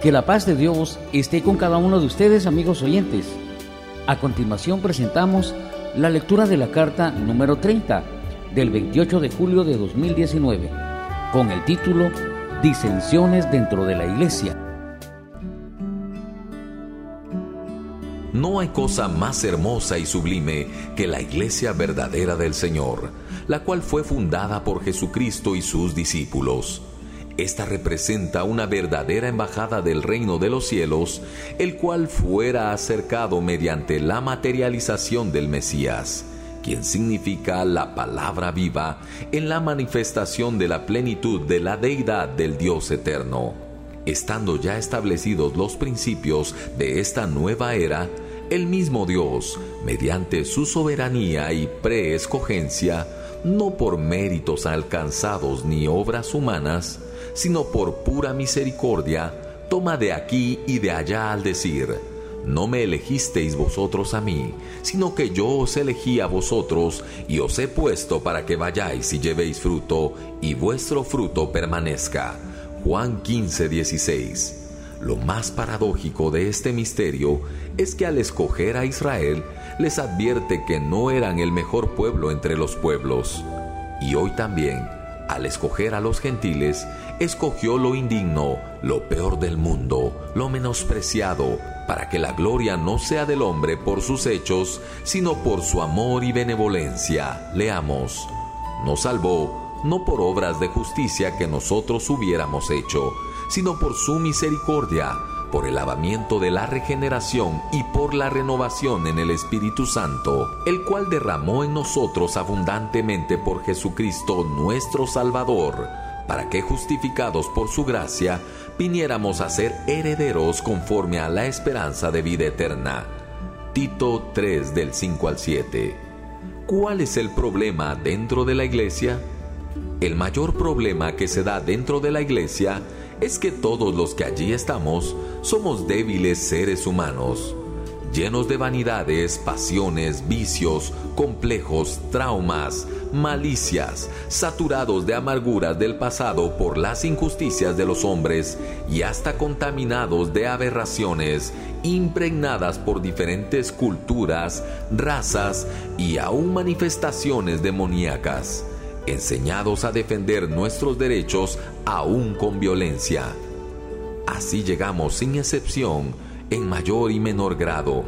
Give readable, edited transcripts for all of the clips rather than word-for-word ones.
Que la paz de Dios esté con cada uno de ustedes, amigos oyentes. A continuación presentamos la lectura de la carta número 30 del 28 de julio de 2019, con el título Disensiones dentro de la Iglesia. No hay cosa más hermosa y sublime que la iglesia verdadera del Señor, la cual fue fundada por Jesucristo y sus discípulos. Esta representa una verdadera embajada del reino de los cielos, el cual fuera acercado mediante la materialización del Mesías, quien significa la palabra viva en la manifestación de la plenitud de la deidad del Dios eterno. Estando ya establecidos los principios de esta nueva era, el mismo Dios, mediante su soberanía y preescogencia, no por méritos alcanzados ni obras humanas, sino por pura misericordia, toma de aquí y de allá al decir: no me elegisteis vosotros a mí, sino que yo os elegí a vosotros, y os he puesto para que vayáis y llevéis fruto, y vuestro fruto permanezca. Juan 15:16. Lo más paradójico de este misterio es que al escoger a Israel, les advierte que no eran el mejor pueblo entre los pueblos. Y hoy también, al escoger a los gentiles, escogió lo indigno, lo peor del mundo, lo menospreciado, para que la gloria no sea del hombre por sus hechos, sino por su amor y benevolencia. Leamos: nos salvó, no por obras de justicia que nosotros hubiéramos hecho, sino por su misericordia, por el lavamiento de la regeneración y por la renovación en el Espíritu Santo, el cual derramó en nosotros abundantemente por Jesucristo nuestro Salvador, para que, justificados por su gracia, viniéramos a ser herederos conforme a la esperanza de vida eterna. Tito 3, del 5 al 7. ¿Cuál es el problema dentro de la iglesia? El mayor problema que se da dentro de la iglesia es que todos los que allí estamos somos débiles seres humanos, llenos de vanidades, pasiones, vicios, complejos, traumas, malicias, saturados de amarguras del pasado por las injusticias de los hombres y hasta contaminados de aberraciones impregnadas por diferentes culturas, razas y aún manifestaciones demoníacas, enseñados a defender nuestros derechos aún con violencia. Así llegamos sin excepción, en mayor y menor grado,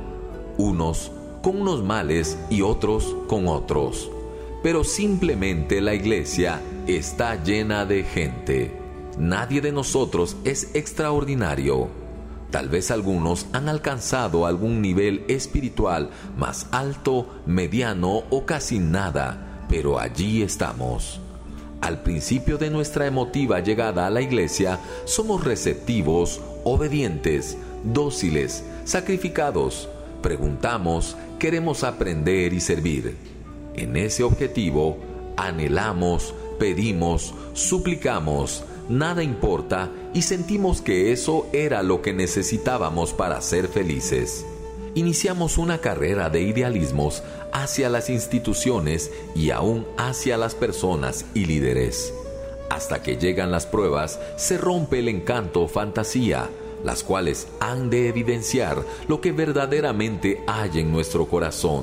unos con unos males y otros con otros. Pero simplemente la iglesia está llena de gente. Nadie de nosotros es extraordinario. Tal vez algunos han alcanzado algún nivel espiritual más alto, mediano o casi nada, pero allí estamos. Al principio de nuestra emotiva llegada a la iglesia, somos receptivos, obedientes, dóciles, sacrificados. Preguntamos, queremos aprender y servir. En ese objetivo, anhelamos, pedimos, suplicamos, nada importa y sentimos que eso era lo que necesitábamos para ser felices. Iniciamos una carrera de idealismos hacia las instituciones y aún hacia las personas y líderes. Hasta que llegan las pruebas, se rompe el encanto o fantasía, las cuales han de evidenciar lo que verdaderamente hay en nuestro corazón.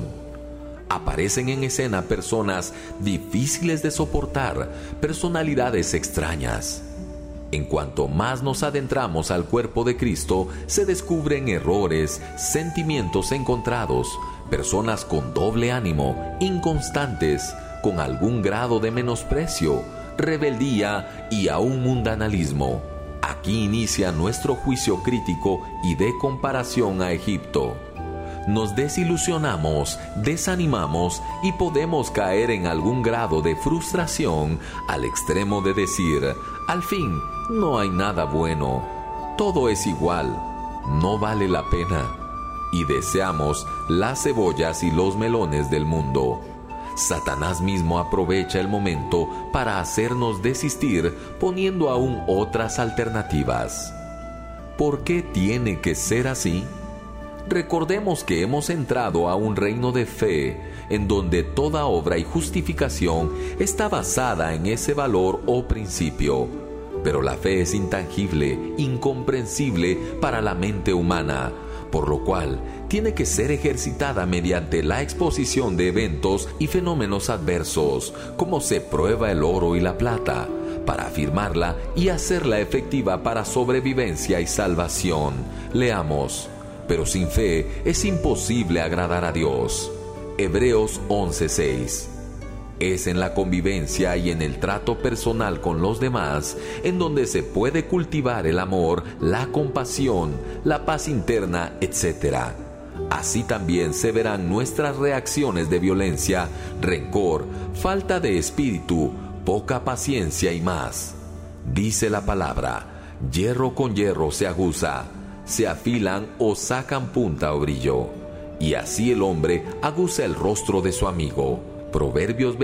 Aparecen en escena personas difíciles de soportar, personalidades extrañas. En cuanto más nos adentramos al cuerpo de Cristo, se descubren errores, sentimientos encontrados, personas con doble ánimo, inconstantes, con algún grado de menosprecio, rebeldía y aún mundanalismo. Aquí inicia nuestro juicio crítico y de comparación a Egipto. Nos desilusionamos, desanimamos y podemos caer en algún grado de frustración al extremo de decir: al fin, no hay nada bueno, todo es igual, no vale la pena. Y deseamos las cebollas y los melones del mundo. Satanás mismo aprovecha el momento para hacernos desistir, poniendo aún otras alternativas. ¿Por qué tiene que ser así? Recordemos que hemos entrado a un reino de fe, en donde toda obra y justificación está basada en ese valor o principio. Pero la fe es intangible, incomprensible para la mente humana, por lo cual tiene que ser ejercitada mediante la exposición de eventos y fenómenos adversos, como se prueba el oro y la plata, para afirmarla y hacerla efectiva para sobrevivencia y salvación. Leamos: pero sin fe es imposible agradar a Dios. Hebreos 11:6. Es en la convivencia y en el trato personal con los demás en donde se puede cultivar el amor, la compasión, la paz interna, etc. Así también se verán nuestras reacciones de violencia, rencor, falta de espíritu, poca paciencia y más. Dice la palabra: hierro con hierro se aguza, se afilan o sacan punta o brillo. Y así el hombre aguza el rostro de su amigo. Proverbios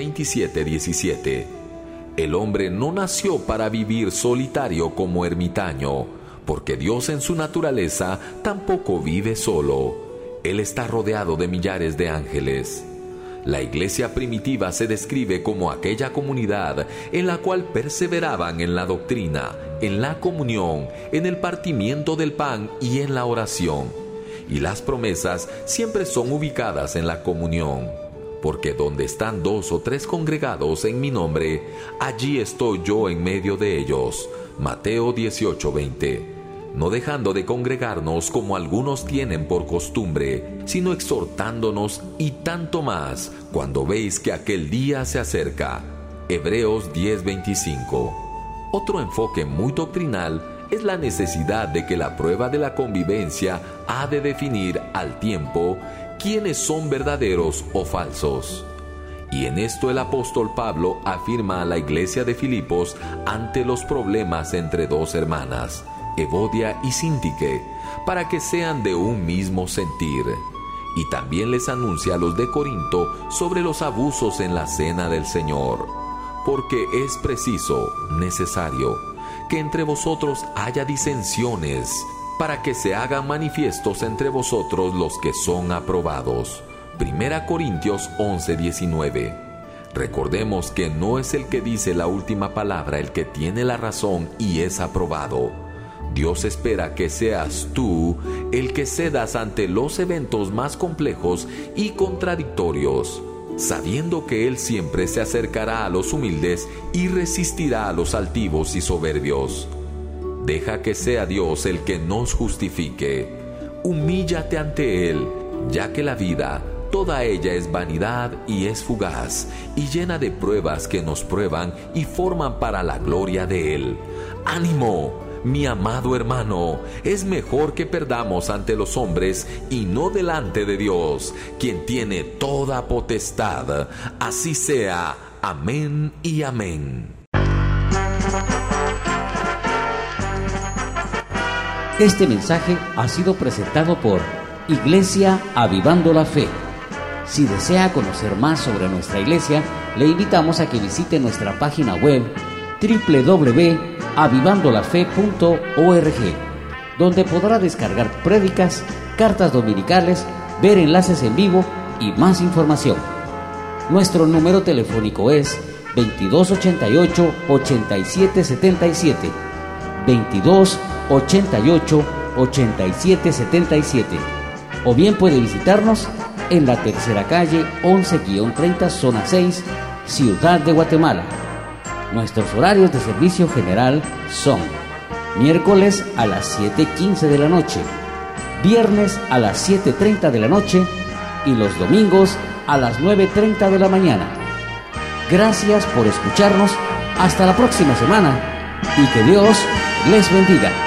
27:17. El hombre no nació para vivir solitario como ermitaño, porque Dios en su naturaleza tampoco vive solo. Él está rodeado de millares de ángeles. La iglesia primitiva se describe como aquella comunidad en la cual perseveraban en la doctrina, en la comunión, en el partimiento del pan y en la oración. Y las promesas siempre son ubicadas en la comunión. Porque donde están 2 o 3 congregados en mi nombre, allí estoy yo en medio de ellos. Mateo 18:20. No dejando de congregarnos como algunos tienen por costumbre, sino exhortándonos, y tanto más cuando veis que aquel día se acerca. Hebreos 10:25. Otro enfoque muy doctrinal es la necesidad de que la prueba de la convivencia ha de definir al tiempo quiénes son verdaderos o falsos. Y en esto el apóstol Pablo afirma a la iglesia de Filipos ante los problemas entre 2 hermanas, Evodia y Síntique, para que sean de un mismo sentir. Y también les anuncia a los de Corinto sobre los abusos en la cena del Señor, porque es preciso, necesario, que entre vosotros haya disensiones, para que se hagan manifiestos entre vosotros los que son aprobados. 1 Corintios 11:19. Recordemos que no es el que dice la última palabra el que tiene la razón y es aprobado. Dios espera que seas tú el que cedas ante los eventos más complejos y contradictorios, sabiendo que Él siempre se acercará a los humildes y resistirá a los altivos y soberbios. Deja que sea Dios el que nos justifique. Humíllate ante Él, ya que la vida, toda ella es vanidad y es fugaz, y llena de pruebas que nos prueban y forman para la gloria de Él. ¡Ánimo, mi amado hermano! Es mejor que perdamos ante los hombres y no delante de Dios, quien tiene toda potestad. Así sea. Amén y amén. Este mensaje ha sido presentado por Iglesia Avivando la Fe. Si desea conocer más sobre nuestra iglesia, le invitamos a que visite nuestra página web www.avivandolafe.org, donde podrá descargar prédicas, cartas dominicales, ver enlaces en vivo y más información. Nuestro número telefónico es 2288-8777, 2288-8777, o bien puede visitarnos en la tercera calle 11-30, zona 6, Ciudad de Guatemala. Nuestros horarios de servicio general son miércoles a las 7:15 de la noche, viernes a las 7:30 de la noche y los domingos a las 9:30 de la mañana. Gracias por escucharnos. Hasta la próxima semana y que Dios les bendiga.